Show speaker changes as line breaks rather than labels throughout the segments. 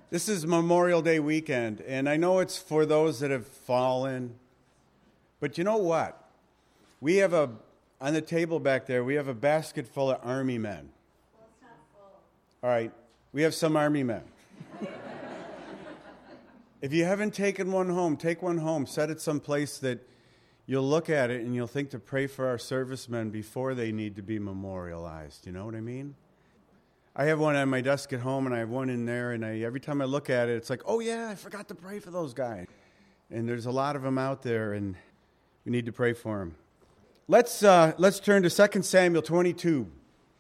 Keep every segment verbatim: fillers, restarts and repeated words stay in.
This is Memorial Day weekend, and I know it's for those that have fallen, but you know what? We have a, on the table back there, we have a basket full of Army men.
Well, it's not full.
All right, we have some Army men. If you haven't taken one home, take one home. Set it someplace that you'll look at it and you'll think to pray for our servicemen before they need to be memorialized. You know what I mean? I have one on my desk at home, and I have one in there, and I, every time I look at it, it's like, oh, yeah, I forgot to pray for those guys. And there's a lot of them out there, and we need to pray for them. Let's, uh, let's turn to Second Samuel twenty-two.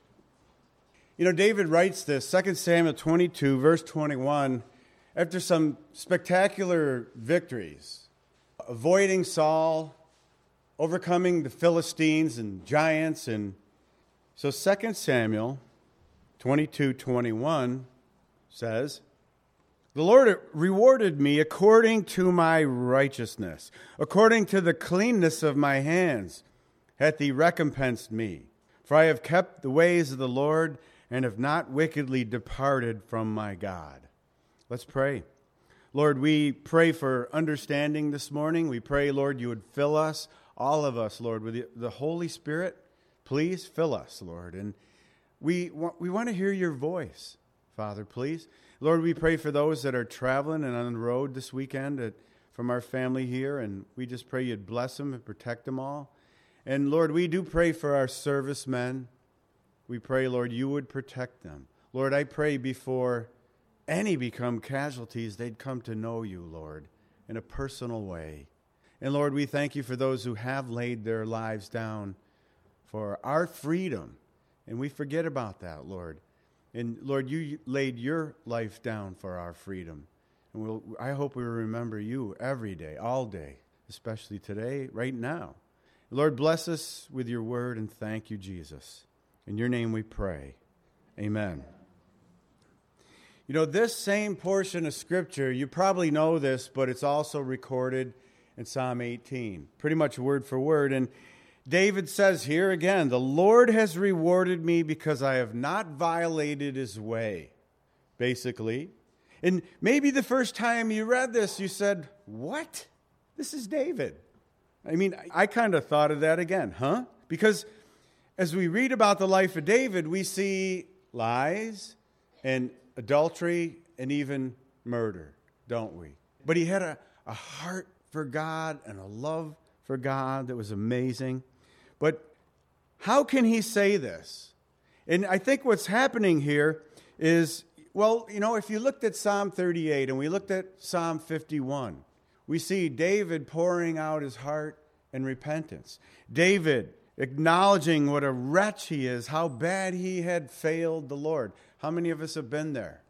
You know, David writes this, Second Samuel twenty-two, verse twenty-one, after some spectacular victories, avoiding Saul, overcoming the Philistines and giants. And so Second Samuel twenty-two twenty-one says, "The Lord rewarded me according to my righteousness, according to the cleanness of my hands hath he recompensed me. For I have kept the ways of the Lord, and have not wickedly departed from my God." Let's pray. Lord, we pray for understanding this morning. We pray, Lord, you would fill us, all of us, Lord, with the Holy Spirit. Please fill us, Lord, and We want, we want to hear your voice, Father, please. Lord, we pray for those that are traveling and on the road this weekend at, from our family here, and we just pray you'd bless them and protect them all. And, Lord, we do pray for our servicemen. We pray, Lord, you would protect them. Lord, I pray before any become casualties, they'd come to know you, Lord, in a personal way. And, Lord, we thank you for those who have laid their lives down for our freedom. And we forget about that, Lord. And, Lord, you laid your life down for our freedom. And we'll, I hope we remember you every day, all day, especially today, right now. Lord, bless us with your word, and thank you, Jesus. In your name we pray. Amen. You know, this same portion of Scripture, you probably know this, but it's also recorded in Psalm eighteen, pretty much word for word. And David says here again, "The Lord has rewarded me because I have not violated his way," basically. And maybe the first time you read this, you said, what? This is David. I mean, I kind of thought of that again, huh? Because as we read about the life of David, we see lies and adultery and even murder, don't we? But he had a, a heart for God and a love for God that was amazing. But how can he say this? And I think what's happening here is, well, you know, if you looked at Psalm thirty-eight and we looked at Psalm fifty-one, we see David pouring out his heart in repentance. David acknowledging what a wretch he is, how bad he had failed the Lord. How many of us have been there?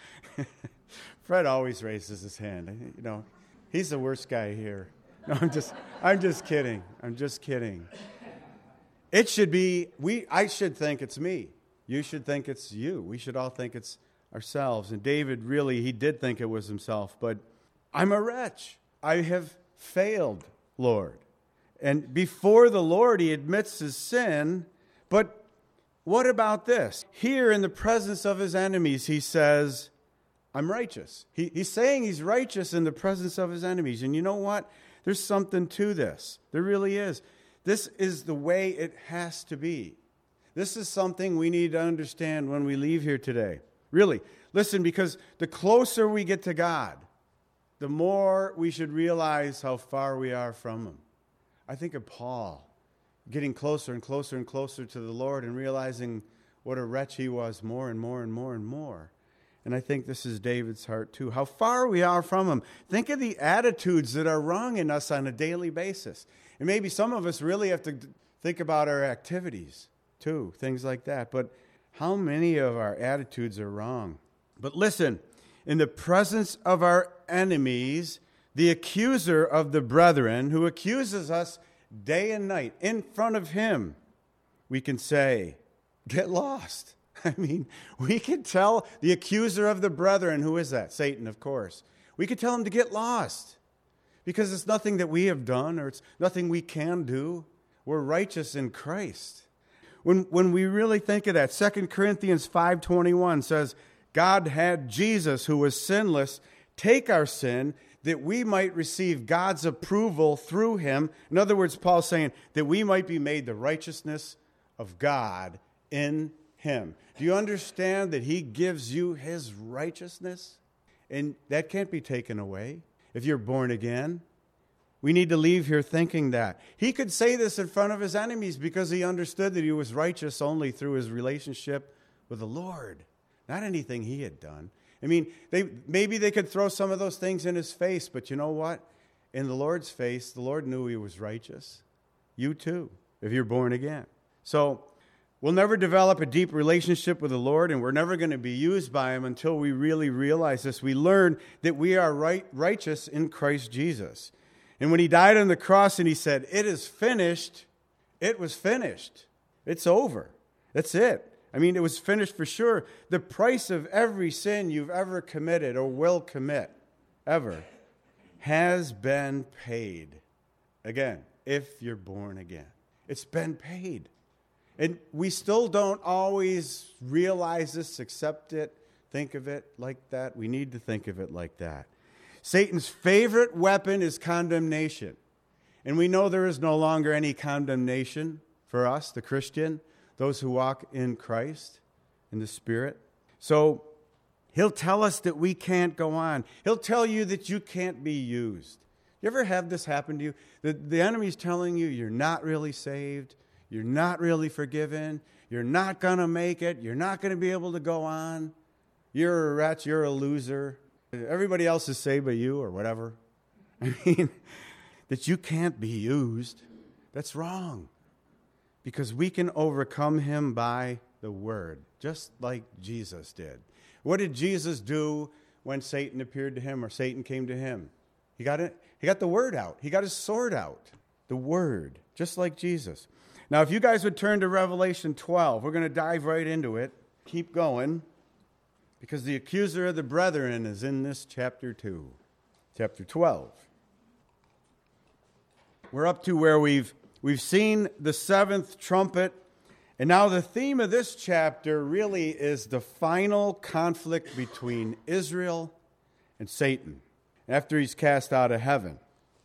Fred always raises his hand. You know, he's the worst guy here. No, I'm just, I'm just kidding. I'm just kidding. It should be, we. I should think it's me. You should think it's you. We should all think it's ourselves. And David really, he did think it was himself. But I'm a wretch. I have failed, Lord. And before the Lord, he admits his sin. But what about this? Here in the presence of his enemies, he says, I'm righteous. He, he's saying he's righteous in the presence of his enemies. And you know what? There's something to this. There really is. This is the way it has to be. This is something we need to understand when we leave here today. Really. Listen, because the closer we get to God, the more we should realize how far we are from him. I think of Paul getting closer and closer and closer to the Lord and realizing what a wretch he was more and more and more and more. And I think this is David's heart too. How far we are from him. Think of the attitudes that are wrong in us on a daily basis. And maybe some of us really have to think about our activities too, things like that. But how many of our attitudes are wrong? But listen, in the presence of our enemies, the accuser of the brethren, who accuses us day and night, in front of him, we can say, get lost. I mean, we could tell the accuser of the brethren, who is that? Satan, of course. We could tell him to get lost because it's nothing that we have done or it's nothing we can do. We're righteous in Christ. When, when we really think of that, Second Corinthians five twenty-one says, God had Jesus, who was sinless, take our sin that we might receive God's approval through him. In other words, Paul's saying that we might be made the righteousness of God in him. Do you understand that he gives you his righteousness? And that can't be taken away if you're born again. We need to leave here thinking that. He could say this in front of his enemies because he understood that he was righteous only through his relationship with the Lord, not anything he had done. I mean, they maybe they could throw some of those things in his face, but you know what? In the Lord's face, the Lord knew he was righteous. You too, if you're born again. So we'll never develop a deep relationship with the Lord, and we're never going to be used by him until we really realize this. We learn that we are right, righteous in Christ Jesus. And when he died on the cross and he said, "It is finished," it was finished. It's over. That's it. I mean, it was finished for sure. The price of every sin you've ever committed or will commit, ever, has been paid. Again, if you're born again. It's been paid. And we still don't always realize this, accept it, think of it like that. We need to think of it like that. Satan's favorite weapon is condemnation. And we know there is no longer any condemnation for us, the Christian, those who walk in Christ, in the Spirit. So he'll tell us that we can't go on. He'll tell you that you can't be used. You ever have this happen to you? The, the enemy's telling you you're not really saved, you're not really forgiven, you're not going to make it, you're not going to be able to go on, you're a wretch, you're a loser, everybody else is saved but you, or whatever. I mean, that you can't be used. That's wrong. Because we can overcome him by the word, just like Jesus did. What did Jesus do when Satan appeared to him or Satan came to him? He got it. He got the word out. He got his sword out. The word, just like Jesus. Now, if you guys would turn to Revelation twelve, we're going to dive right into it. Keep going, because the accuser of the brethren is in this chapter two, chapter twelve. We're up to where we've We've seen the seventh trumpet, and now the theme of this chapter really is the final conflict between Israel and Satan after he's cast out of heaven.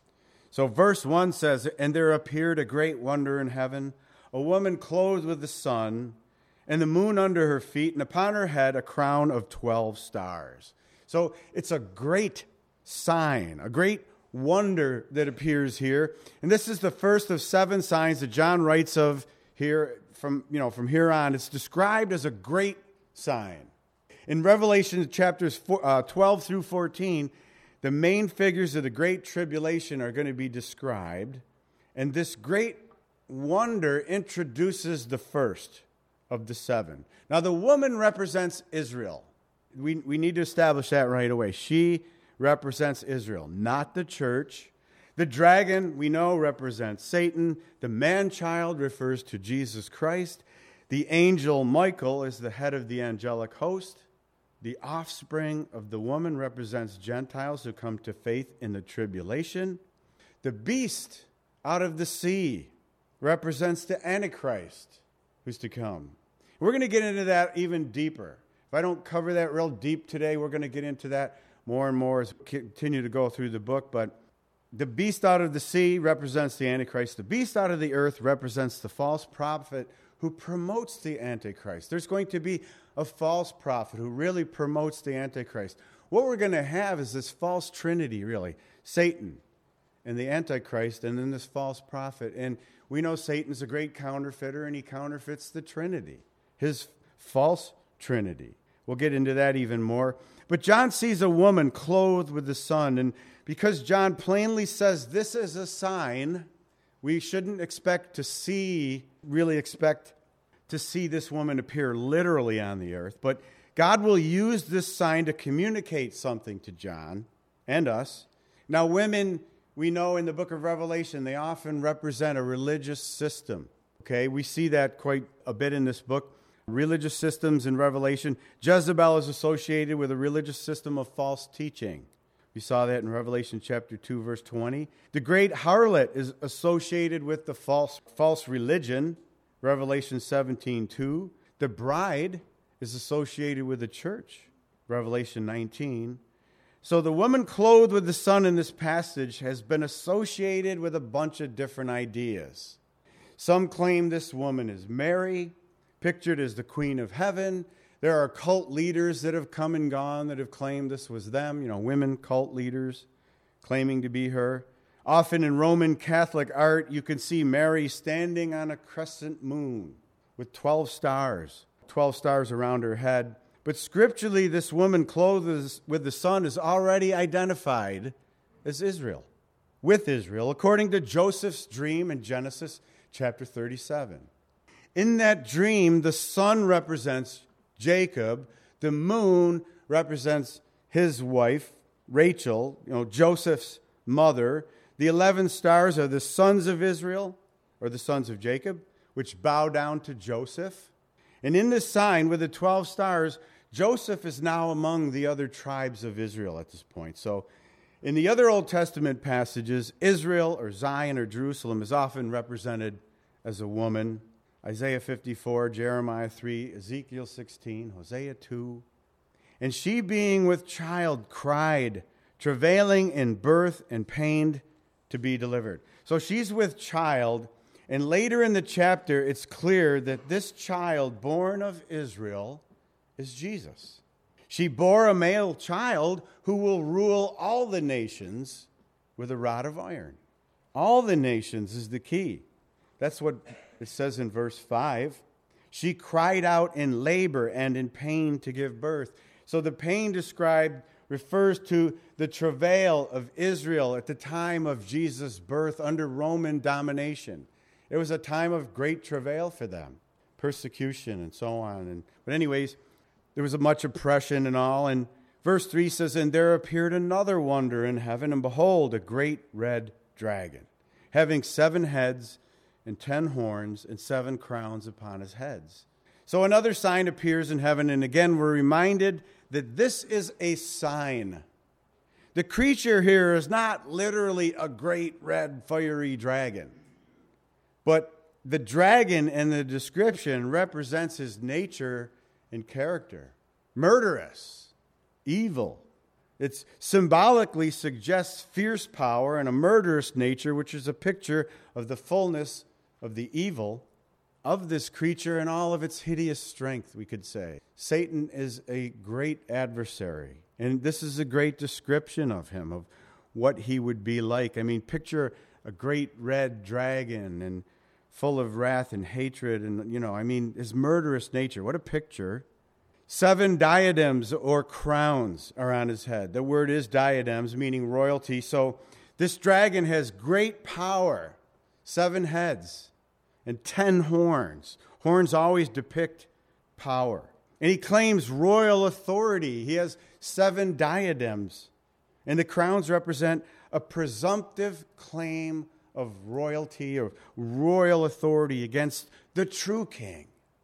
So verse one says, "And there appeared a great wonder in heaven, a woman clothed with the sun, and the moon under her feet, and upon her head a crown of twelve stars." So it's a great sign, a great wonder that appears here. And this is the first of seven signs that John writes of here from, you know, from here on. It's described as a great sign. In Revelation chapters twelve through fourteen, the main figures of the Great Tribulation are going to be described. And this great wonder introduces the first of the seven. Now, the woman represents Israel. We, we need to establish that right away. She represents Israel, not the church. The dragon, we know, represents Satan. The man-child refers to Jesus Christ. The angel Michael is the head of the angelic host. The offspring of the woman represents Gentiles who come to faith in the tribulation. The beast out of the sea represents the Antichrist who's to come. We're going to get into that even deeper. If I don't cover that real deep today, we're going to get into that more and more as we continue to go through the book. But the beast out of the sea represents the Antichrist. The beast out of the earth represents the false prophet who promotes the Antichrist. There's going to be a false prophet who really promotes the Antichrist. What we're going to have is this false trinity, really. Satan and the Antichrist, and then this false prophet. And we know Satan's a great counterfeiter, and he counterfeits the Trinity, his false Trinity. We'll get into that even more. But John sees a woman clothed with the sun, and because John plainly says this is a sign, we shouldn't expect to see, really expect to see this woman appear literally on the earth. But God will use this sign to communicate something to John and us. Now, women, we know in the book of Revelation, they often represent a religious system. Okay, we see that quite a bit in this book. Religious systems in Revelation. Jezebel is associated with a religious system of false teaching. We saw that in Revelation chapter two, verse twenty. The great harlot is associated with the false false religion. Revelation seventeen two. The bride is associated with the church. Revelation nineteen. So the woman clothed with the sun in this passage has been associated with a bunch of different ideas. Some claim this woman is Mary, pictured as the Queen of Heaven. There are cult leaders that have come and gone that have claimed this was them, you know, women cult leaders claiming to be her. Often in Roman Catholic art, you can see Mary standing on a crescent moon with twelve stars, twelve stars around her head. But scripturally, this woman clothed with the sun is already identified as Israel, with Israel, according to Joseph's dream in Genesis chapter thirty-seven. In that dream, the sun represents Jacob, the moon represents his wife, Rachel, you know, Joseph's mother. The eleven stars are the sons of Israel, or the sons of Jacob, which bow down to Joseph. And in this sign with the twelve stars, Joseph is now among the other tribes of Israel at this point. So in the other Old Testament passages, Israel or Zion or Jerusalem is often represented as a woman. Isaiah fifty-four, Jeremiah three, Ezekiel sixteen, Hosea two. And she being with child cried, travailing in birth and pained to be delivered. So she's with child. And later in the chapter, it's clear that this child born of Israel is Jesus. She bore a male child who will rule all the nations with a rod of iron. All the nations is the key. That's what it says in verse five. She cried out in labor and in pain to give birth. So the pain described refers to the travail of Israel at the time of Jesus' birth under Roman domination. It was a time of great travail for them, persecution and so on. And, but anyways, there was much oppression and all. And verse three says, and there appeared another wonder in heaven, and behold, a great red dragon, having seven heads and ten horns and seven crowns upon his heads. So another sign appears in heaven, and again we're reminded that this is a sign. The creature here is not literally a great red fiery dragon. But the dragon in the description represents his nature and character. Murderous, evil. It symbolically suggests fierce power and a murderous nature, which is a picture of the fullness of the evil of this creature and all of its hideous strength, we could say. Satan is a great adversary. And this is a great description of him, of what he would be like. I mean, picture a great red dragon and full of wrath and hatred and, you know, I mean, his murderous nature. What a picture. Seven diadems or crowns are on his head. The word is diadems, meaning royalty. So this dragon has great power. Seven heads and ten horns. Horns always depict power. And he claims royal authority. He has seven diadems. And the crowns represent a presumptive claim of royalty or royal authority against the true king.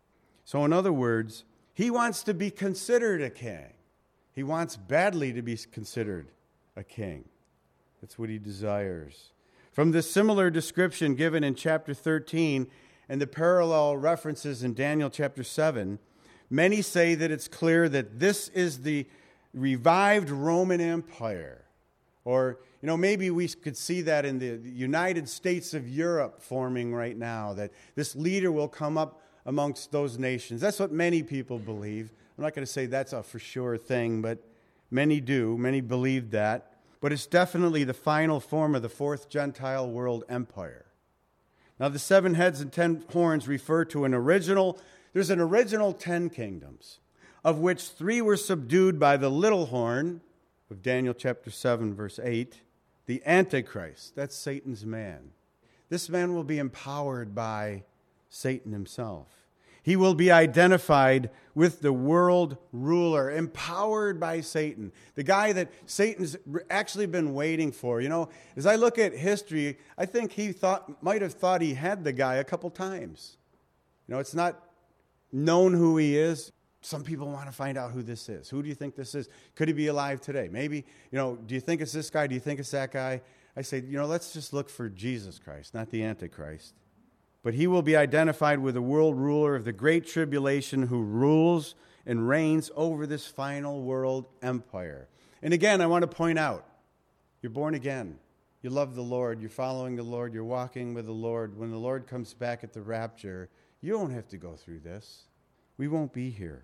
So in other words, he wants to be considered a king. He wants badly to be considered a king. That's what he desires. From the similar description given in chapter thirteen and the parallel references in Daniel chapter seven, many say that it's clear that this is the revived Roman Empire. Or, you know, maybe we could see that in the United States of Europe forming right now, that this leader will come up amongst those nations. That's what many people believe. I'm not going to say that's a for sure thing, but many do. Many believe that. But it's definitely the final form of the fourth Gentile world empire. Now, the seven heads and ten horns refer to an original, there's an original ten kingdoms, of which three were subdued by the little horn, of Daniel chapter seven, verse eight, the Antichrist. That's Satan's man. This man will be empowered by Satan himself. He will be identified with the world ruler, empowered by Satan, the guy that Satan's actually been waiting for. You know, as I look at history, I think he thought might have thought he had the guy a couple times. You know, it's not known who he is. Some people want to find out who this is. Who do you think this is? Could he be alive today? Maybe, you know, do you think it's this guy? Do you think it's that guy? I say, you know, let's just look for Jesus Christ, not the Antichrist. But he will be identified with the world ruler of the great tribulation who rules and reigns over this final world empire. And again, I want to point out, you're born again. You love the Lord. You're following the Lord. You're walking with the Lord. When the Lord comes back at the rapture, you don't have to go through this. We won't be here.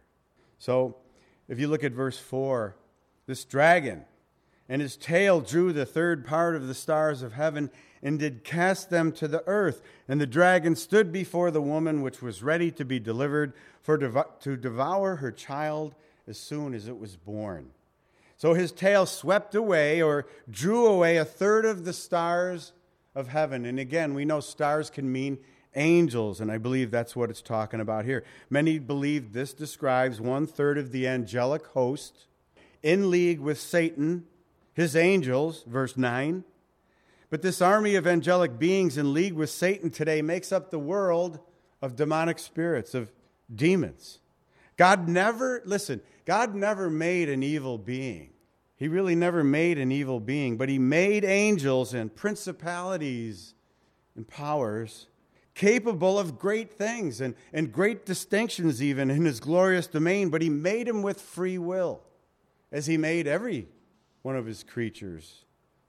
So if you look at verse four, this dragon and his tail drew the third part of the stars of heaven and did cast them to the earth. And the dragon stood before the woman which was ready to be delivered for dev- to devour her child as soon as it was born. So his tail swept away or drew away a third of the stars of heaven. And again, we know stars can mean angels, and I believe that's what it's talking about here. Many believe this describes one third of the angelic host in league with Satan, his angels, verse nine. But this army of angelic beings in league with Satan today makes up the world of demonic spirits, of demons. God never, listen, God never made an evil being. He really never made an evil being, but he made angels and principalities and powers capable of great things and, and great distinctions even in his glorious domain, but he made them with free will, as he made every one of his creatures,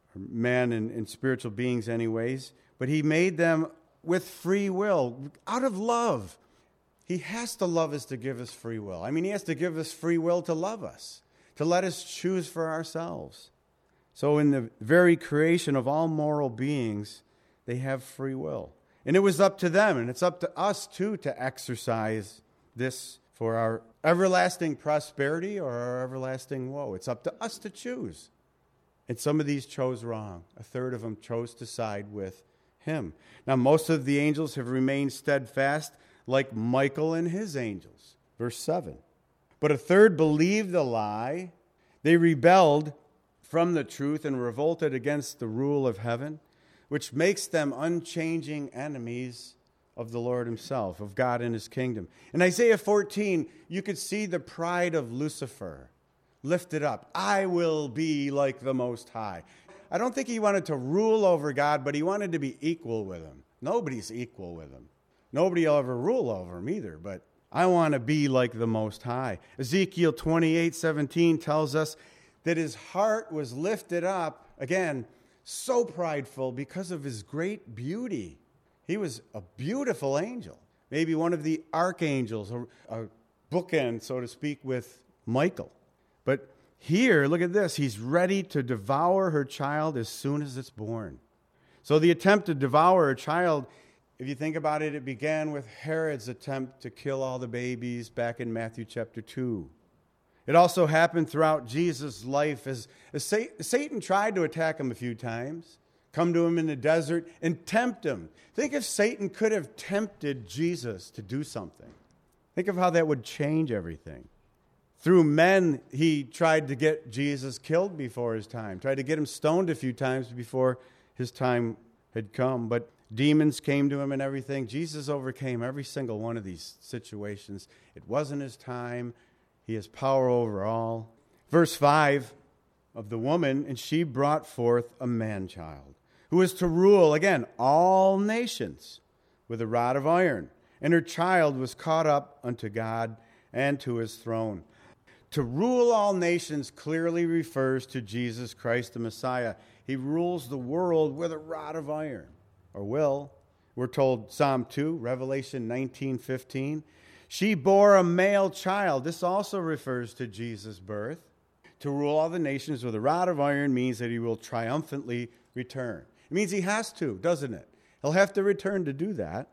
man and, and spiritual beings anyways, but he made them with free will, out of love. He has to love us to give us free will. I mean, he has to give us free will to love us, to let us choose for ourselves. So in the very creation of all moral beings, they have free will. And it was up to them, and it's up to us, too, to exercise this for our everlasting prosperity or our everlasting woe. It's up to us to choose. And some of these chose wrong. A third of them chose to side with him. Now, most of the angels have remained steadfast, like Michael and his angels. Verse seven. But a third believed the lie. They rebelled from the truth and revolted against the rule of heaven, which makes them unchanging enemies of the Lord himself, of God and his kingdom. In Isaiah fourteen, you could see the pride of Lucifer lifted up. I will be like the Most High. I don't think he wanted to rule over God, but he wanted to be equal with him. Nobody's equal with him. Nobody will ever rule over him either, but I want to be like the Most High. Ezekiel twenty-eight seventeen tells us that his heart was lifted up, again, so prideful because of his great beauty. He was a beautiful angel, maybe one of the archangels, a, a bookend, so to speak, with Michael. But here, look at this. He's ready to devour her child as soon as it's born. So the attempt to devour a child, if you think about it, it began with Herod's attempt to kill all the babies back in Matthew chapter two. It also happened throughout Jesus' life as, as Satan tried to attack him a few times, come to him in the desert and tempt him. Think if Satan could have tempted Jesus to do something. Think of how that would change everything. Through men, he tried to get Jesus killed before his time, tried to get him stoned a few times before his time had come. But demons came to him and everything. Jesus overcame every single one of these situations. It wasn't his time. He has power over all. Verse five of the woman, and she brought forth a man-child, who is to rule, again, all nations with a rod of iron. And her child was caught up unto God and to his throne. To rule all nations clearly refers to Jesus Christ the Messiah. He rules the world with a rod of iron, or will. We're told Psalm two, Revelation nineteen fifteen. She bore a male child. This also refers to Jesus' birth. To rule all the nations with a rod of iron means that he will triumphantly return. It means he has to, doesn't it? He'll have to return to do that.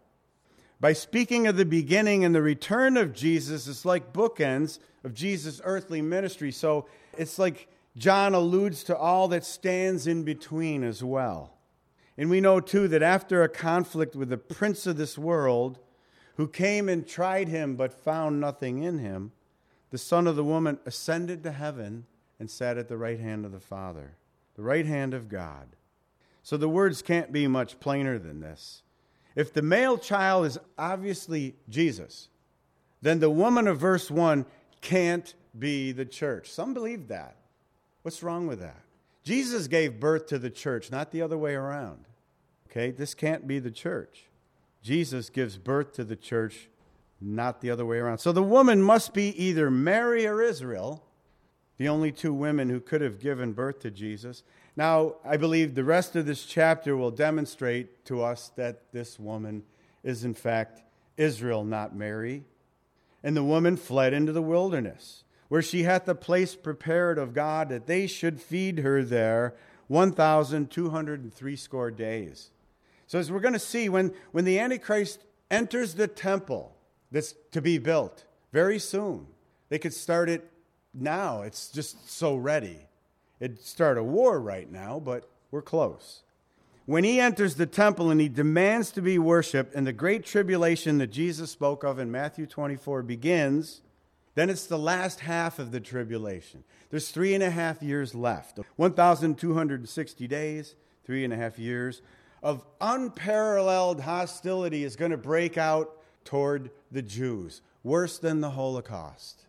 By speaking of the beginning and the return of Jesus, it's like bookends of Jesus' earthly ministry. So it's like John alludes to all that stands in between as well. And we know, too, that after a conflict with the prince of this world, who came and tried him but found nothing in him, the Son of the woman ascended to heaven and sat at the right hand of the Father, the right hand of God. So the words can't be much plainer than this. If the male child is obviously Jesus, then the woman of verse one can't be the church. Some believe that. What's wrong with that? Jesus gave birth to the church, not the other way around. Okay, this can't be the church. Jesus gives birth to the church not the other way around. So the woman must be either Mary or Israel, the only two women who could have given birth to Jesus. Now, I believe the rest of this chapter will demonstrate to us that this woman is in fact Israel, not Mary. And the woman fled into the wilderness, where she hath a place prepared of God that they should feed her there one thousand two hundred and threescore days. So as we're going to see, when, when the Antichrist enters the temple that's to be built very soon, they could start it now. It's just so ready. It'd start a war right now, but we're close. When he enters the temple and he demands to be worshiped, and the great tribulation that Jesus spoke of in Matthew twenty-four begins, then it's the last half of the tribulation. There's three and a half years left. one thousand two hundred sixty days, three and a half years of unparalleled hostility is going to break out toward the Jews. Worse than the Holocaust.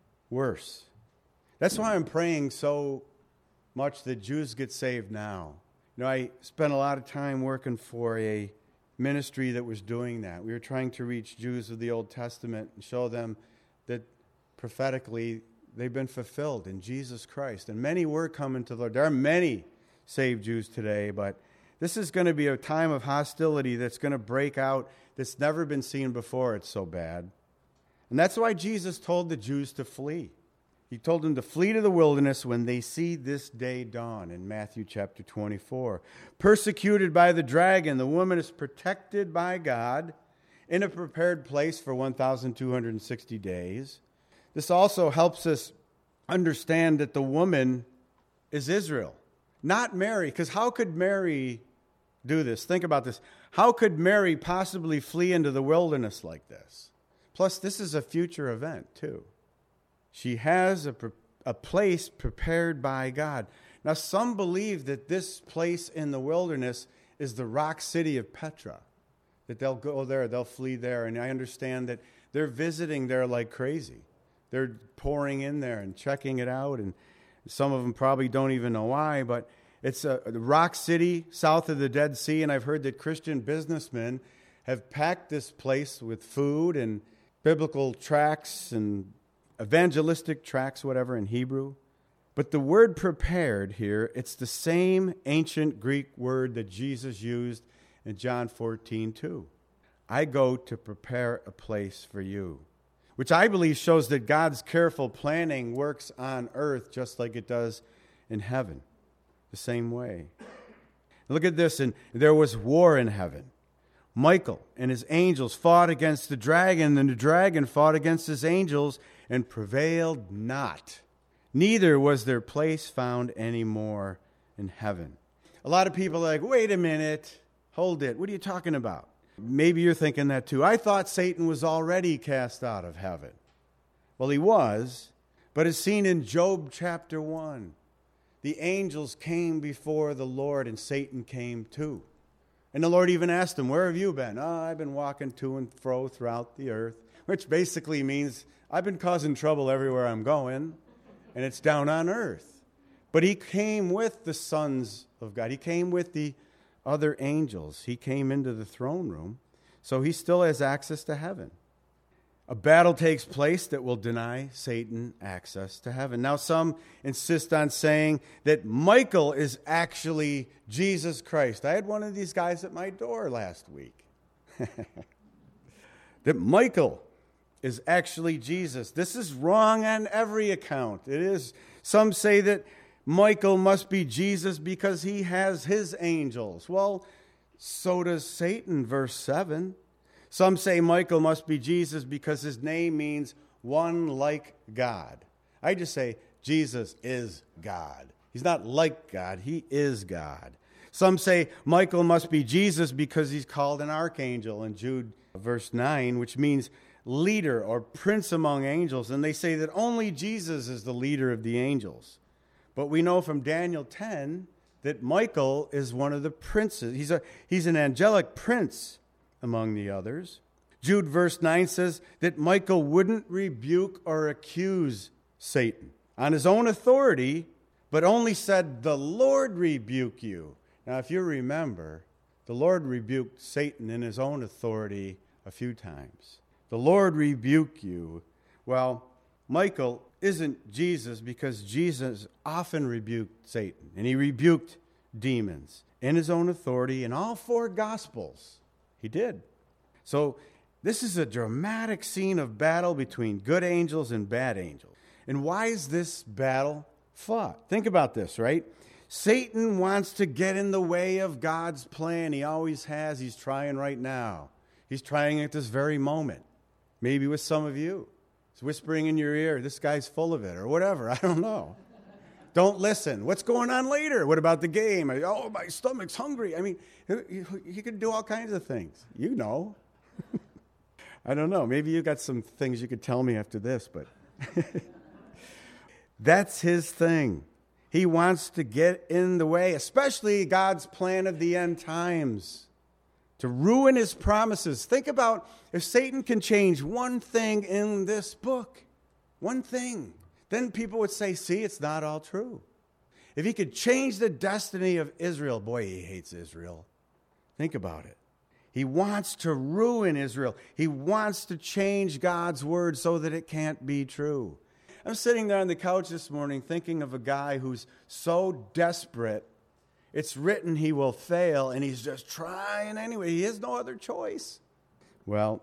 Worse. That's why I'm praying so much that Jews get saved now. You know, I spent a lot of time working for a ministry that was doing that. We were trying to reach Jews of the Old Testament and show them that prophetically they've been fulfilled in Jesus Christ. And many were coming to the Lord. There are many saved Jews today, but this is going to be a time of hostility that's going to break out that's never been seen before. It's so bad. And that's why Jesus told the Jews to flee. He told them to flee to the wilderness when they see this day dawn in Matthew chapter twenty-four. Persecuted by the dragon, the woman is protected by God in a prepared place for one thousand two hundred sixty days. This also helps us understand that the woman is Israel, not Mary. Because how could Mary do this? Think about this. How could Mary possibly flee into the wilderness like this? Plus, this is a future event, too. She has a, a place prepared by God. Now, some believe that this place in the wilderness is the rock city of Petra, that they'll go there, they'll flee there. And I understand that they're visiting there like crazy. They're pouring in there and checking it out, and some of them probably don't even know why, but it's a, a rock city south of the Dead Sea, and I've heard that Christian businessmen have packed this place with food and biblical tracts and evangelistic tracts, whatever, in Hebrew. But the word prepared here, it's the same ancient Greek word that Jesus used in John fourteen two. I go to prepare a place for you, which I believe shows that God's careful planning works on earth just like it does in heaven, the same way. Look at this, and there was war in heaven. Michael and his angels fought against the dragon, and the dragon fought against his angels and prevailed not. Neither was their place found any more in heaven. A lot of people are like, wait a minute, hold it. What are you talking about? Maybe you're thinking that too. I thought Satan was already cast out of heaven. Well, he was, but as seen in Job chapter one, the angels came before the Lord and Satan came too. And the Lord even asked him, where have you been? Oh, I've been walking to and fro throughout the earth, which basically means I've been causing trouble everywhere I'm going, and it's down on earth. But he came with the sons of God. He came with the other angels. He came into the throne room, so he still has access to heaven. A battle takes place that will deny Satan access to heaven. Now, some insist on saying that Michael is actually Jesus Christ. I had one of these guys at my door last week. That Michael is actually Jesus. This is wrong on every account. It is. Some say that Michael must be Jesus because he has his angels. Well, so does Satan, verse seven. Some say Michael must be Jesus because his name means one like God. I just say Jesus is God. He's not like God. He is God. Some say Michael must be Jesus because he's called an archangel in Jude verse nine, which means leader or prince among angels. And they say that only Jesus is the leader of the angels. But we know from Daniel ten that Michael is one of the princes. He's a he's an angelic prince among the others. Jude verse nine says that Michael wouldn't rebuke or accuse Satan on his own authority, but only said, the Lord rebuke you. Now, if you remember, the Lord rebuked Satan in his own authority a few times. The Lord rebuke you. Well, Michael isn't Jesus because Jesus often rebuked Satan, and he rebuked demons in his own authority in all four Gospels. He did. So this is a dramatic scene of battle between good angels and bad angels. And why is this battle fought? Think about this, right? Satan wants to get in the way of God's plan. He always has. He's trying right now. He's trying at this very moment. Maybe with some of you. He's whispering in your ear, this guy's full of it, or whatever. I don't know. Don't listen. What's going on later? What about the game? Oh, my stomach's hungry. I mean, you could do all kinds of things. You know. I don't know. Maybe you got some things you could tell me after this, but that's his thing. He wants to get in the way, especially God's plan of the end times, to ruin his promises. Think about if Satan can change one thing in this book, one thing, then people would say, see, it's not all true. If he could change the destiny of Israel, boy, he hates Israel. Think about it. He wants to ruin Israel. He wants to change God's word so that it can't be true. I'm sitting there on the couch this morning thinking of a guy who's so desperate, it's written he will fail, and he's just trying anyway. He has no other choice. Well,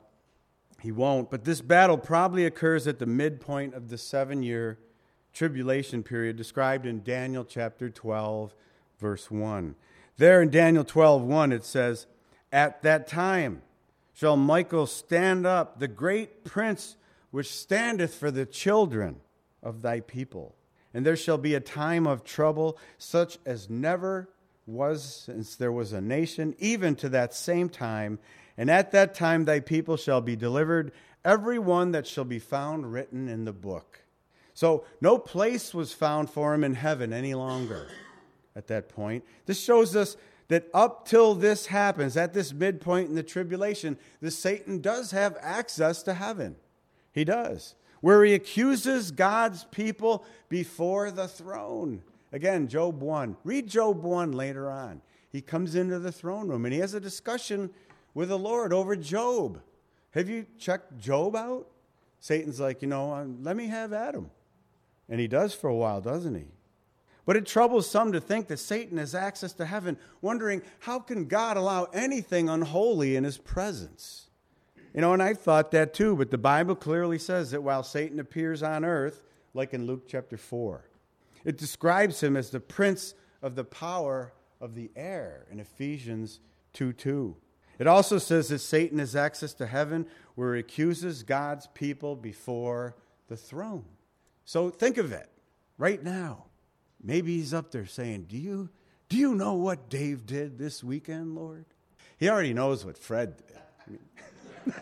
he won't, but this battle probably occurs at the midpoint of the seven-year tribulation period described in Daniel chapter twelve, verse one. There in Daniel twelve, one, it says, at that time shall Michael stand up, the great prince which standeth for the children of thy people. And there shall be a time of trouble, such as never was since there was a nation, even to that same time. And at that time thy people shall be delivered, every one that shall be found written in the book. So no place was found for him in heaven any longer at that point. This shows us that up till this happens, at this midpoint in the tribulation, the Satan does have access to heaven. He does. Where he accuses God's people before the throne. Again, Job one. Read Job one later on. He comes into the throne room and he has a discussion with the Lord over Job. Have you checked Job out? Satan's like, you know, um, let me have Adam. And he does for a while, doesn't he? But it troubles some to think that Satan has access to heaven, wondering how can God allow anything unholy in his presence? You know, and I've thought that too, but the Bible clearly says that while Satan appears on earth, like in Luke chapter four, it describes him as the prince of the power of the air in Ephesians two two. It also says that Satan has access to heaven where he accuses God's people before the throne. So think of it right now. Maybe he's up there saying, do you, do you know what Dave did this weekend, Lord? He already knows what Fred did. I mean,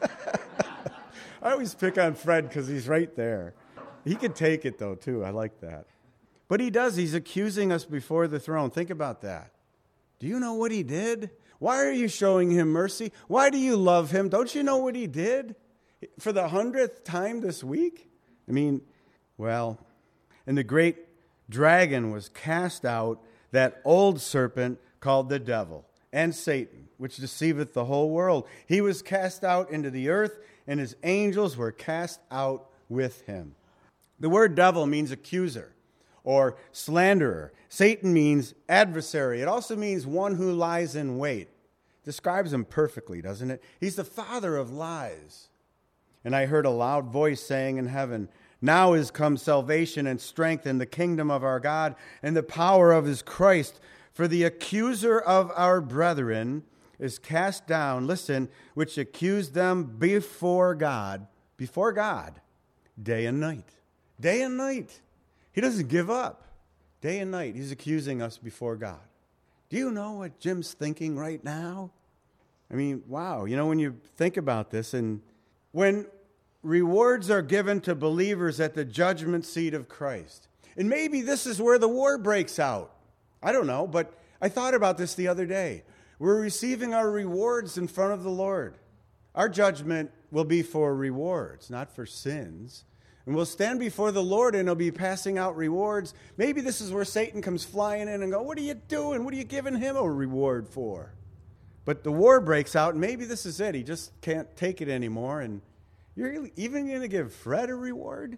I always pick on Fred because he's right there. He could take it, though, too. I like that. But he does. He's accusing us before the throne. Think about that. Do you know what he did? Why are you showing him mercy? Why do you love him? Don't you know what he did for the hundredth time this week? I mean, well, and the great dragon was cast out, that old serpent called the devil and Satan, which deceiveth the whole world. He was cast out into the earth, and his angels were cast out with him. The word devil means accuser or slanderer. Satan means adversary. It also means one who lies in wait. Describes him perfectly, doesn't it? He's the father of lies. And I heard a loud voice saying in heaven, now is come salvation and strength in the kingdom of our God and the power of his Christ. For the accuser of our brethren is cast down, listen, which accused them before God, before God, day and night. Day and night. He doesn't give up. Day and night, he's accusing us before God. Do you know what Jim's thinking right now? I mean, wow. You know, when you think about this, and when rewards are given to believers at the judgment seat of Christ. And maybe this is where the war breaks out. I don't know, but I thought about this the other day. We're receiving our rewards in front of the Lord. Our judgment will be for rewards, not for sins. And we'll stand before the Lord and he'll be passing out rewards. Maybe this is where Satan comes flying in and go, what are you doing? What are you giving him a reward for? But the war breaks out, and maybe this is it. He just can't take it anymore, and You're even going to give Fred a reward?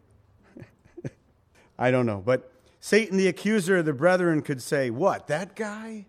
I don't know. But Satan, the accuser of the brethren, could say, what, that guy?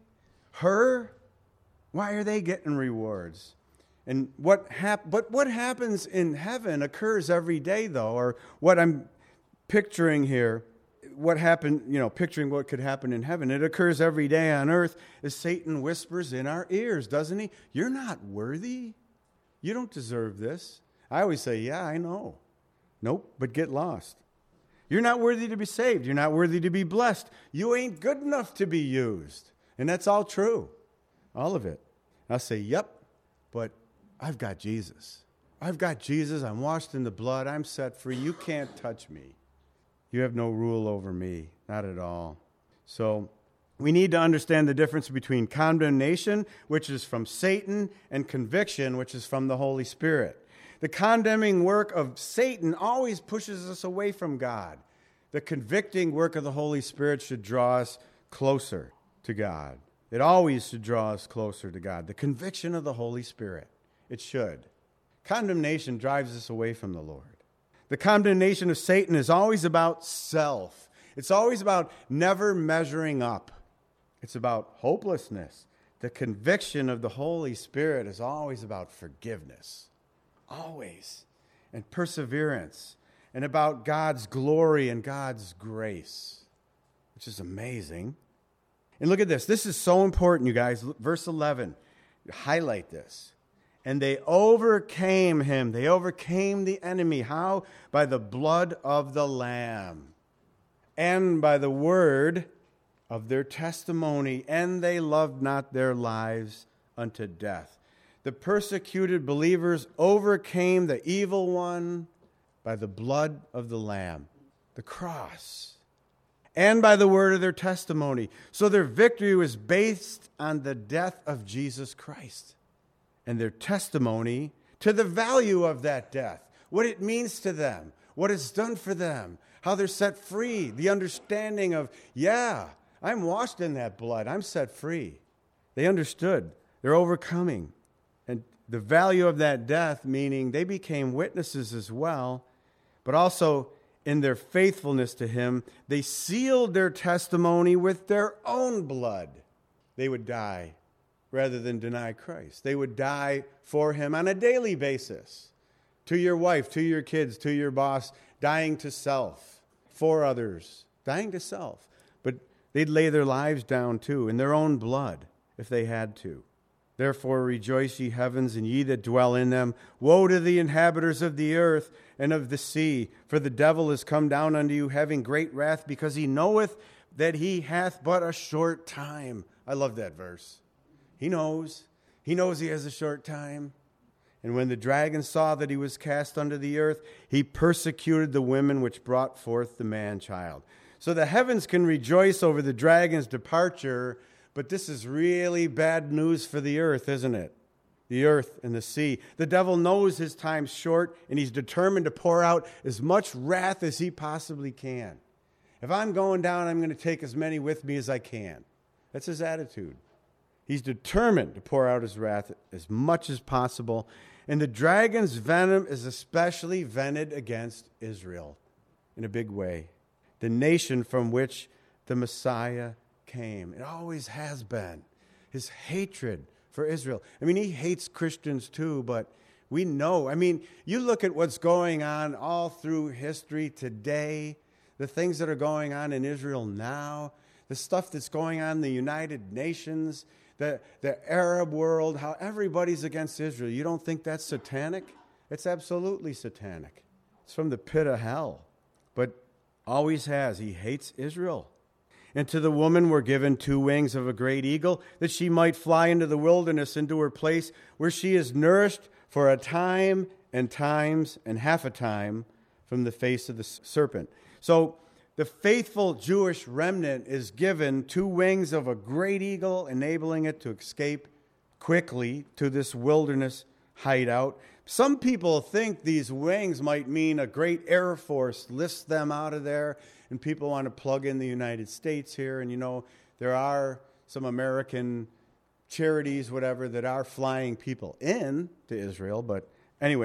Her? Why are they getting rewards? And what hap- but what happens in heaven occurs every day, though, or what I'm picturing here, what happened, you know, picturing what could happen in heaven. It occurs every day on earth as Satan whispers in our ears, doesn't he? You're not worthy. You don't deserve this. I always say, yeah, I know. Nope, but get lost. You're not worthy to be saved. You're not worthy to be blessed. You ain't good enough to be used. And that's all true. All of it. I'll say, yep, but I've got Jesus. I've got Jesus. I'm washed in the blood. I'm set free. You can't touch me. You have no rule over me. Not at all. So we need to understand the difference between condemnation, which is from Satan, and conviction, which is from the Holy Spirit. The condemning work of Satan always pushes us away from God. The convicting work of the Holy Spirit should draw us closer to God. It always should draw us closer to God. The conviction of the Holy Spirit. It should. Condemnation drives us away from the Lord. The condemnation of Satan is always about self. It's always about never measuring up. It's about hopelessness. The conviction of the Holy Spirit is always about forgiveness. Always. And perseverance. And about God's glory and God's grace. Which is amazing. And look at this. This is so important, you guys. Verse eleven. Highlight this. And they overcame him. They overcame the enemy. How? By the blood of the Lamb. And by the word of their testimony. And they loved not their lives unto death. The persecuted believers overcame the evil one by the blood of the Lamb. The cross. And by the word of their testimony. So their victory was based on the death of Jesus Christ. And their testimony to the value of that death, what it means to them, what it's done for them, how they're set free, the understanding of, yeah, I'm washed in that blood, I'm set free. They understood, they're overcoming. And the value of that death, meaning they became witnesses as well, but also in their faithfulness to him, they sealed their testimony with their own blood. They would die rather than deny Christ. They would die for him on a daily basis. To your wife, to your kids, to your boss, dying to self, for others, dying to self. But they'd lay their lives down too, in their own blood, if they had to. Therefore rejoice, ye heavens, and ye that dwell in them. Woe to the inhabitants of the earth and of the sea, for the devil is come down unto you, having great wrath, because he knoweth that he hath but a short time. I love that verse. He knows. He knows he has a short time. And when the dragon saw that he was cast under the earth, he persecuted the women which brought forth the man-child. So the heavens can rejoice over the dragon's departure, but this is really bad news for the earth, isn't it? The earth and the sea. The devil knows his time's short, and he's determined to pour out as much wrath as he possibly can. If I'm going down, I'm going to take as many with me as I can. That's his attitude. He's determined to pour out his wrath as much as possible. And the dragon's venom is especially vented against Israel in a big way. The nation from which the Messiah came. It always has been. His hatred for Israel. I mean, he hates Christians too, but we know. I mean, you look at what's going on all through history today, the things that are going on in Israel now, the stuff that's going on in the United Nations, The, the Arab world, how everybody's against Israel. You don't think that's satanic? It's absolutely satanic. It's from the pit of hell. But always has. He hates Israel. And to the woman were given two wings of a great eagle, that she might fly into the wilderness, into her place, where she is nourished for a time and times and half a time from the face of the serpent. So the faithful Jewish remnant is given two wings of a great eagle, enabling it to escape quickly to this wilderness hideout. Some people think these wings might mean a great air force lifts them out of there, and people want to plug in the United States here. And, you know, there are some American charities, whatever, that are flying people in to Israel. But anyway,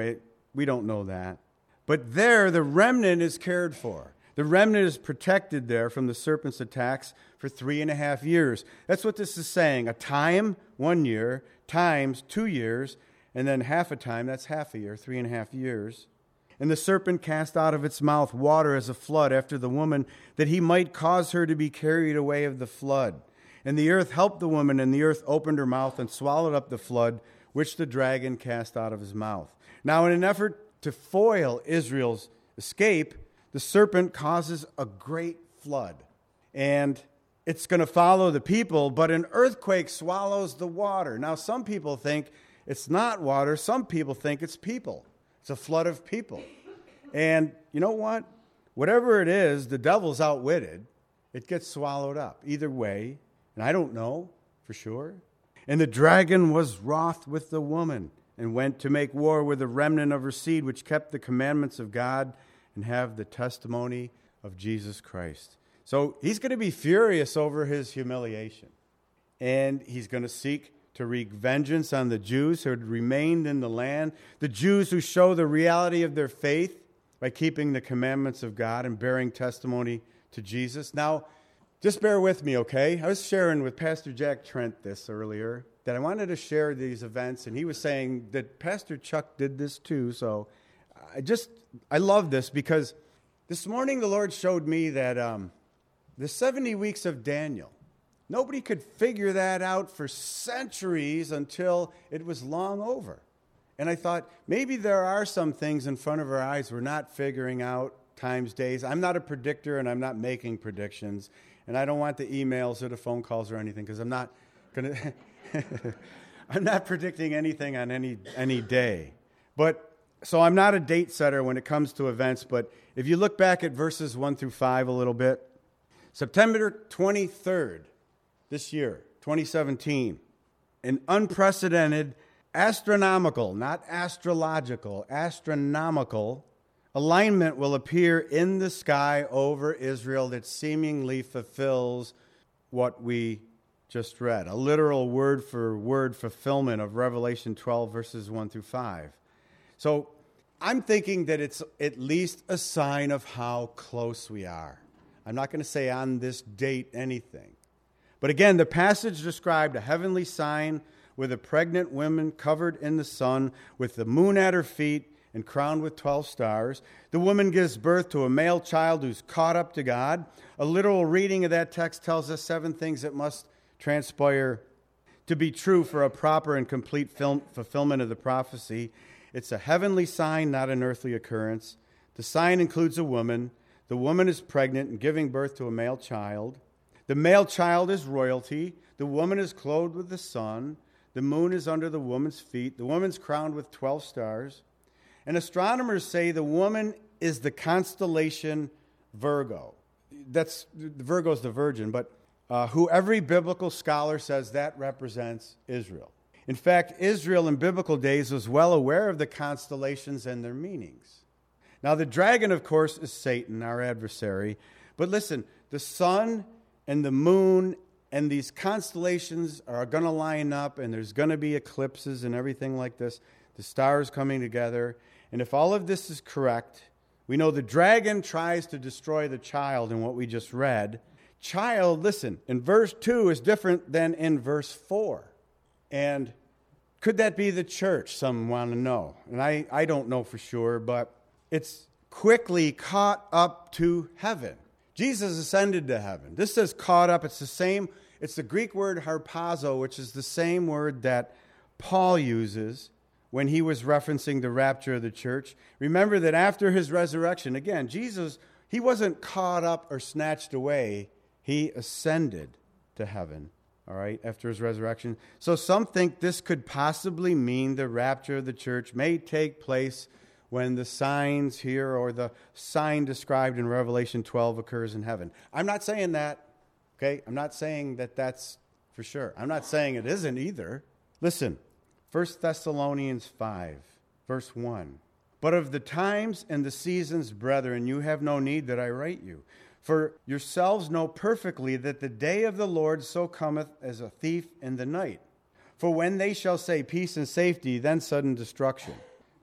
we don't know that. But there, the remnant is cared for. The remnant is protected there from the serpent's attacks for three and a half years. That's what this is saying. A time, one year, times two years, and then half a time, that's half a year, three and a half years. And the serpent cast out of its mouth water as a flood after the woman, that he might cause her to be carried away of the flood. And the earth helped the woman, and the earth opened her mouth and swallowed up the flood, which the dragon cast out of his mouth. Now, in an effort to foil Israel's escape, the serpent causes a great flood. And it's going to follow the people, but an earthquake swallows the water. Now, some people think it's not water. Some people think it's people. It's a flood of people. And you know what? Whatever it is, the devil's outwitted. It gets swallowed up. Either way, and I don't know for sure. And the dragon was wroth with the woman and went to make war with the remnant of her seed, which kept the commandments of God and have the testimony of Jesus Christ. So he's going to be furious over his humiliation. And he's going to seek to wreak vengeance on the Jews who had remained in the land, the Jews who show the reality of their faith by keeping the commandments of God and bearing testimony to Jesus. Now, just bear with me, okay? I was sharing with Pastor Jack Trent this earlier, that I wanted to share these events, and he was saying that Pastor Chuck did this too, so I just, I love this because this morning the Lord showed me that um, the seventy weeks of Daniel, nobody could figure that out for centuries until it was long over. And I thought, maybe there are some things in front of our eyes we're not figuring out, times, days. I'm not a predictor, and I'm not making predictions, and I don't want the emails or the phone calls or anything, because I'm not going to... I'm not predicting anything on any any day. But so I'm not a date setter when it comes to events, but if you look back at verses one through five a little bit, September twenty-third this year, twenty seventeen, an unprecedented astronomical, not astrological, astronomical alignment will appear in the sky over Israel that seemingly fulfills what we just read, a literal word for word fulfillment of Revelation twelve, verses one through five. So I'm thinking that it's at least a sign of how close we are. I'm not going to say on this date anything. But again, the passage described a heavenly sign with a pregnant woman covered in the sun, with the moon at her feet and crowned with twelve stars. The woman gives birth to a male child who's caught up to God. A literal reading of that text tells us seven things that must transpire to be true for a proper and complete film, fulfillment of the prophecy. It's a heavenly sign, not an earthly occurrence. The sign includes a woman. The woman is pregnant and giving birth to a male child. The male child is royalty. The woman is clothed with the sun. The moon is under the woman's feet. The woman's crowned with twelve stars. And astronomers say the woman is the constellation Virgo. That's Virgo's the virgin, but Uh, who every biblical scholar says that represents Israel. In fact, Israel in biblical days was well aware of the constellations and their meanings. Now, the dragon, of course, is Satan, our adversary. But listen, the sun and the moon and these constellations are going to line up, and there's going to be eclipses and everything like this, the stars coming together. And if all of this is correct, we know the dragon tries to destroy the child in what we just read. Child, listen, in verse two is different than in verse four. And could that be the church? Some want to know. And I, I don't know for sure, but it's quickly caught up to heaven. Jesus ascended to heaven. This says caught up. It's the same, it's the Greek word harpazo, which is the same word that Paul uses when he was referencing the rapture of the church. Remember that after his resurrection, again, Jesus, he wasn't caught up or snatched away. He ascended to heaven, all right, after his resurrection. So some think this could possibly mean the rapture of the church may take place when the signs here or the sign described in Revelation twelve occurs in heaven. I'm not saying that, okay? I'm not saying that that's for sure. I'm not saying it isn't either. Listen, First Thessalonians five, verse one. But of the times and the seasons, brethren, you have no need that I write you. For yourselves know perfectly that the day of the Lord so cometh as a thief in the night. For when they shall say peace and safety, then sudden destruction.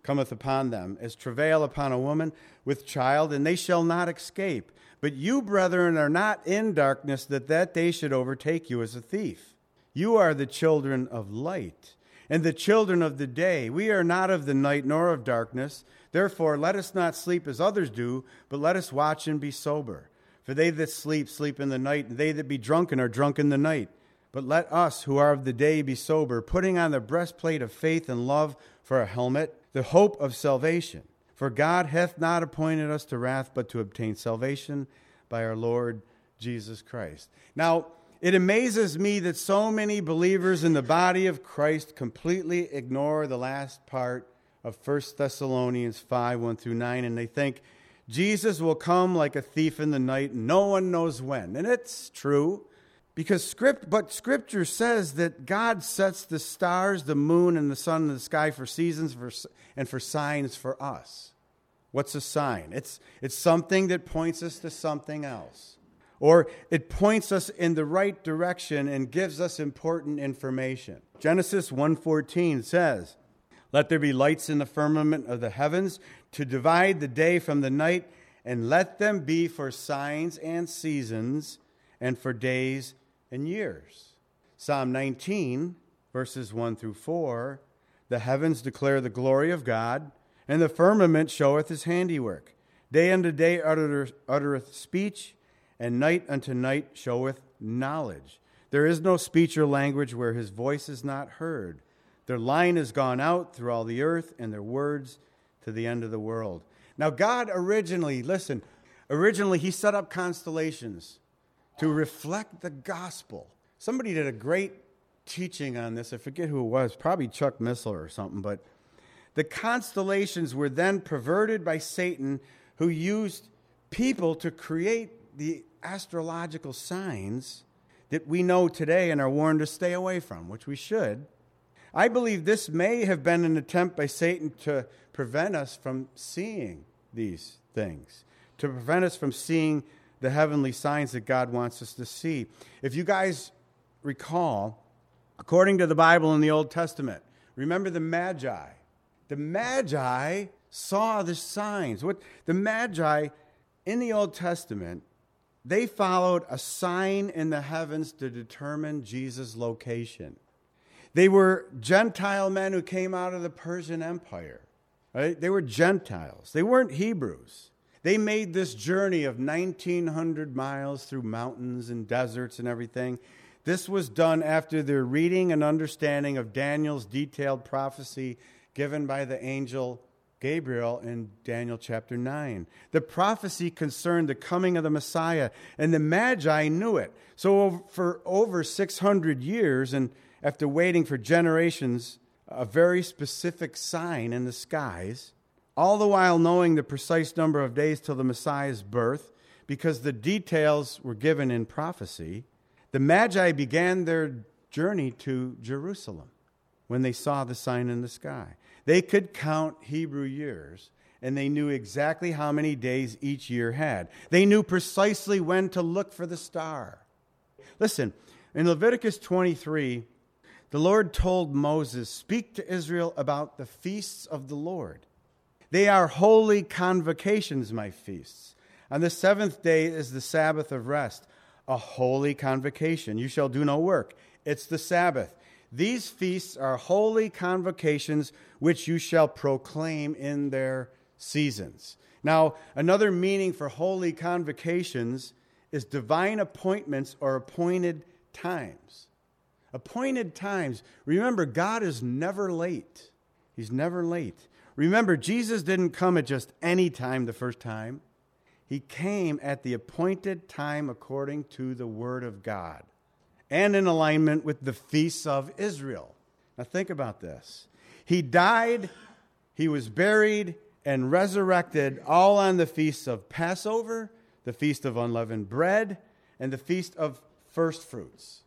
cometh upon them, as travail upon a woman with child, and they shall not escape. But you, brethren, are not in darkness, that that day should overtake you as a thief. You are the children of light, and the children of the day. We are not of the night nor of darkness. Therefore, let us not sleep as others do, but let us watch and be sober. For they that sleep, sleep in the night, and they that be drunken are drunk in the night. But let us, who are of the day, be sober, putting on the breastplate of faith and love for a helmet, the hope of salvation. For God hath not appointed us to wrath, but to obtain salvation by our Lord Jesus Christ. Now, it amazes me that so many believers in the body of Christ completely ignore the last part of First Thessalonians five, one through nine, and they think Jesus will come like a thief in the night, and no one knows when. And it's true, because script, but Scripture says that God sets the stars, the moon, and the sun in the sky for seasons for, and for signs for us. What's a sign? It's, it's something that points us to something else. Or it points us in the right direction and gives us important information. Genesis one fourteen says, let there be lights in the firmament of the heavens to divide the day from the night, and let them be for signs and seasons and for days and years. Psalm nineteen, verses one through four, the heavens declare the glory of God, and the firmament showeth his handiwork. Day unto day uttereth, uttereth speech, and night unto night showeth knowledge. There is no speech or language where his voice is not heard. Their line is gone out through all the earth, and their words to the end of the world. Now, God originally, listen, originally he set up constellations to reflect the gospel. Somebody did a great teaching on this. I forget who it was, probably Chuck Missler or something, but the constellations were then perverted by Satan, who used people to create the astrological signs that we know today and are warned to stay away from, which we should. I believe this may have been an attempt by Satan to prevent us from seeing these things, to prevent us from seeing the heavenly signs that God wants us to see. If you guys recall, according to the Bible in the Old Testament, remember the Magi. The Magi saw the signs. What the Magi in the Old Testament, they followed a sign in the heavens to determine Jesus' location. They were Gentile men who came out of the Persian Empire. Right? They were Gentiles. They weren't Hebrews. They made this journey of nineteen hundred miles through mountains and deserts and everything. This was done after their reading and understanding of Daniel's detailed prophecy given by the angel Gabriel in Daniel chapter nine. The prophecy concerned the coming of the Messiah, and the Magi knew it. So for over six hundred years, and after waiting for generations, a very specific sign in the skies, all the while knowing the precise number of days till the Messiah's birth, because the details were given in prophecy, the Magi began their journey to Jerusalem when they saw the sign in the sky. They could count Hebrew years, and they knew exactly how many days each year had. They knew precisely when to look for the star. Listen, in Leviticus twenty-three, the Lord told Moses, speak to Israel about the feasts of the Lord. They are holy convocations, my feasts. On the seventh day is the Sabbath of rest, a holy convocation. You shall do no work. It's the Sabbath. These feasts are holy convocations which you shall proclaim in their seasons. Now, another meaning for holy convocations is divine appointments or appointed times. Appointed times. Remember, God is never late. He's never late. Remember, Jesus didn't come at just any time the first time. He came at the appointed time according to the Word of God and in alignment with the feasts of Israel. Now think about this. He died, he was buried, and resurrected all on the feasts of Passover, the feast of unleavened bread, and the feast of first fruits.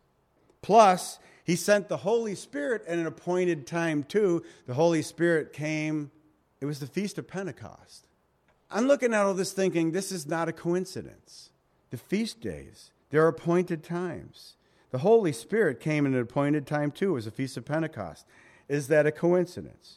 Plus, he sent the Holy Spirit at an appointed time too. The Holy Spirit came, it was the Feast of Pentecost. I'm looking at all this thinking, this is not a coincidence. The feast days, they're appointed times. The Holy Spirit came at an appointed time too, as a Feast of Pentecost. Is that a coincidence?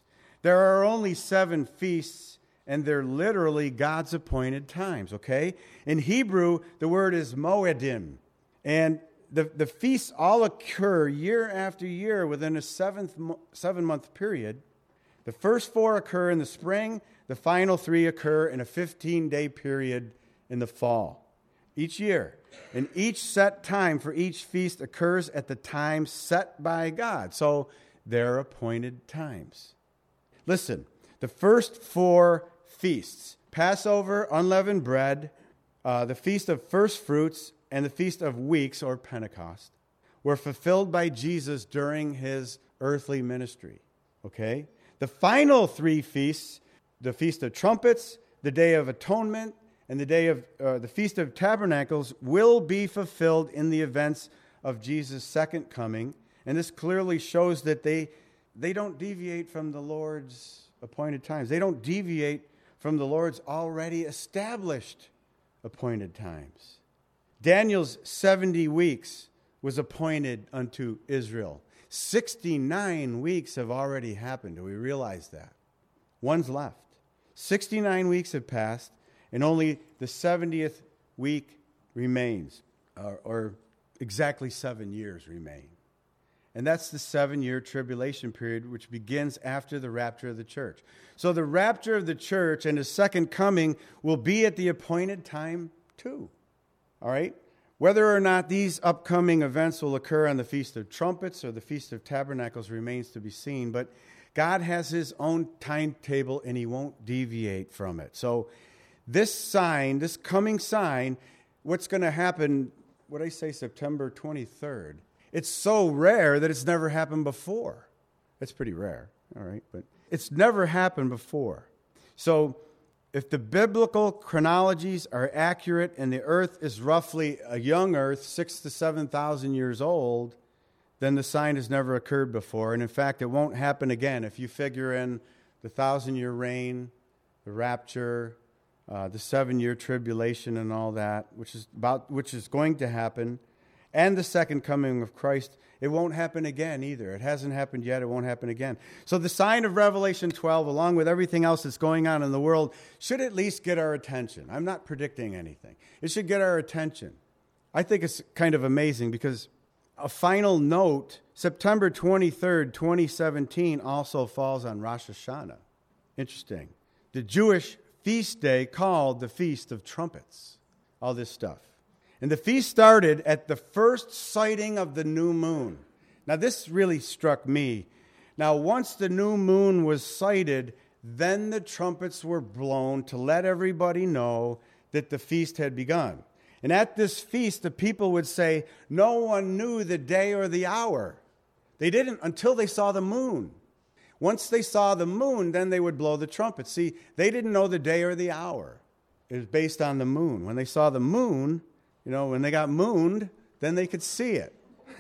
There are only seven feasts, and they're literally God's appointed times, okay? In Hebrew, the word is moedim. And the, the feasts all occur year after year within a seventh, seven-month period. The first four occur in the spring. The final three occur in a fifteen-day period in the fall. Each year. And each set time for each feast occurs at the time set by God. So they're appointed times. Listen, the first four feasts, Passover, unleavened bread, uh, the Feast of First Fruits, and the Feast of Weeks, or Pentecost, were fulfilled by Jesus during his earthly ministry. Okay? The final three feasts, the Feast of Trumpets, the Day of Atonement, and the day of uh, the Feast of Tabernacles, will be fulfilled in the events of Jesus' second coming. And this clearly shows that they, they don't deviate from the Lord's appointed times. They don't deviate from the Lord's already established appointed times. Daniel's seventy weeks was appointed unto Israel. sixty-nine weeks have already happened. Do we realize that? One's left. sixty-nine weeks have passed, and only the seventieth week remains, or, or exactly seven years remain. And that's the seven-year tribulation period, which begins after the rapture of the church. So the rapture of the church and his second coming will be at the appointed time too. All right? Whether or not these upcoming events will occur on the Feast of Trumpets or the Feast of Tabernacles remains to be seen. But God has his own timetable, and he won't deviate from it. So this sign, this coming sign, what's going to happen, what did I say, September twenty-third? It's so rare that it's never happened before. It's pretty rare, all right? But it's never happened before. So if the biblical chronologies are accurate and the earth is roughly a young earth, six to seven thousand years old, then the sign has never occurred before. And in fact, it won't happen again. If you figure in the thousand-year reign, the rapture, uh, the seven-year tribulation and all that, which is about which is going to happen, and the second coming of Christ, it won't happen again either. It hasn't happened yet. It won't happen again. So the sign of Revelation twelve, along with everything else that's going on in the world, should at least get our attention. I'm not predicting anything. It should get our attention. I think it's kind of amazing because a final note, September twenty-third, twenty seventeen, also falls on Rosh Hashanah. Interesting. The Jewish feast day called the Feast of Trumpets. All this stuff. And the feast started at the first sighting of the new moon. Now, this really struck me. Now, once the new moon was sighted, then the trumpets were blown to let everybody know that the feast had begun. And at this feast, the people would say, no one knew the day or the hour. They didn't until they saw the moon. Once they saw the moon, then they would blow the trumpet. See, they didn't know the day or the hour. It was based on the moon. When they saw the moon, you know, when they got mooned, then they could see it.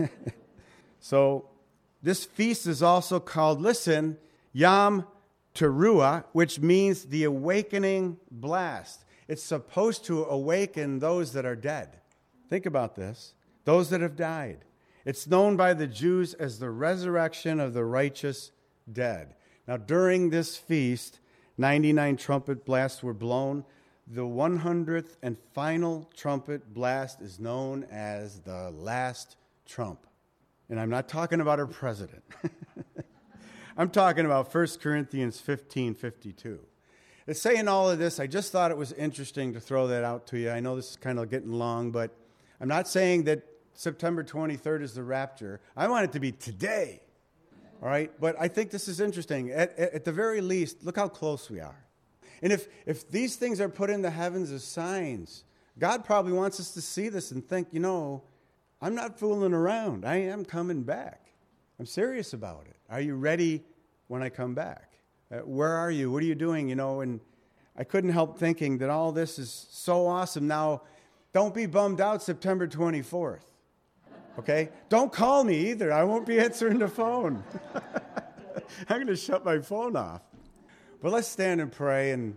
So this feast is also called, listen, Yom Teruah, which means the awakening blast. It's supposed to awaken those that are dead. Think about this. Those that have died. It's known by the Jews as the resurrection of the righteous dead. Now, during this feast, ninety-nine trumpet blasts were blown. The one hundredth and final trumpet blast is known as the last trump. And I'm not talking about our president. I'm talking about First Corinthians fifteen fifty-two. It's saying all of this, I just thought it was interesting to throw that out to you. I know this is kind of getting long, but I'm not saying that September twenty-third is the rapture. I want it to be today. All right? But I think this is interesting. At, at, at the very least, look how close we are. And if, if these things are put in the heavens as signs, God probably wants us to see this and think, you know, I'm not fooling around. I am coming back. I'm serious about it. Are you ready when I come back? Uh, where are you? What are you doing? You know, and I couldn't help thinking that all this is so awesome. Now, don't be bummed out September twenty-fourth. Okay? Don't call me either. I won't be answering the phone. I'm going to shut my phone off. But let's stand and pray. And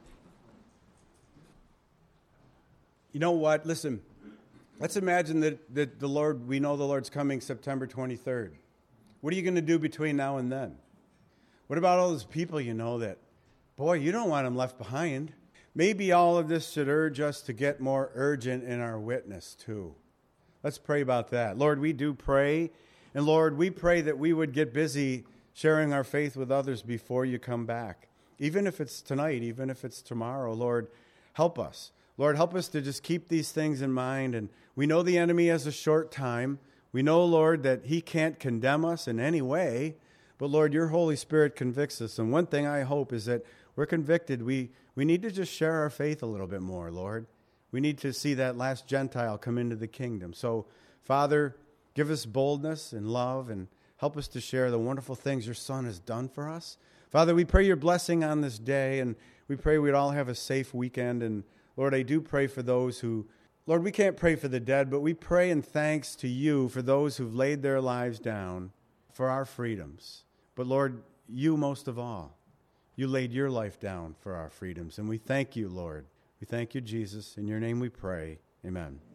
you know what? Listen, let's imagine that, that the Lord, we know the Lord's coming September twenty-third. What are you going to do between now and then? What about all those people you know that, boy, you don't want them left behind? Maybe all of this should urge us to get more urgent in our witness, too. Let's pray about that. Lord, we do pray. And Lord, we pray that we would get busy sharing our faith with others before you come back. Even if it's tonight, even if it's tomorrow, Lord, help us. Lord, help us to just keep these things in mind. And we know the enemy has a short time. We know, Lord, that he can't condemn us in any way. But Lord, your Holy Spirit convicts us. And one thing I hope is that we're convicted. We, we need to just share our faith a little bit more, Lord. We need to see that last Gentile come into the kingdom. So, Father, give us boldness and love and help us to share the wonderful things your Son has done for us. Father, we pray your blessing on this day, and we pray we'd all have a safe weekend. And Lord, I do pray for those who, Lord, we can't pray for the dead, but we pray in thanks to you for those who've laid their lives down for our freedoms. But Lord, you most of all, you laid your life down for our freedoms. And we thank you, Lord. We thank you, Jesus. In your name we pray. Amen.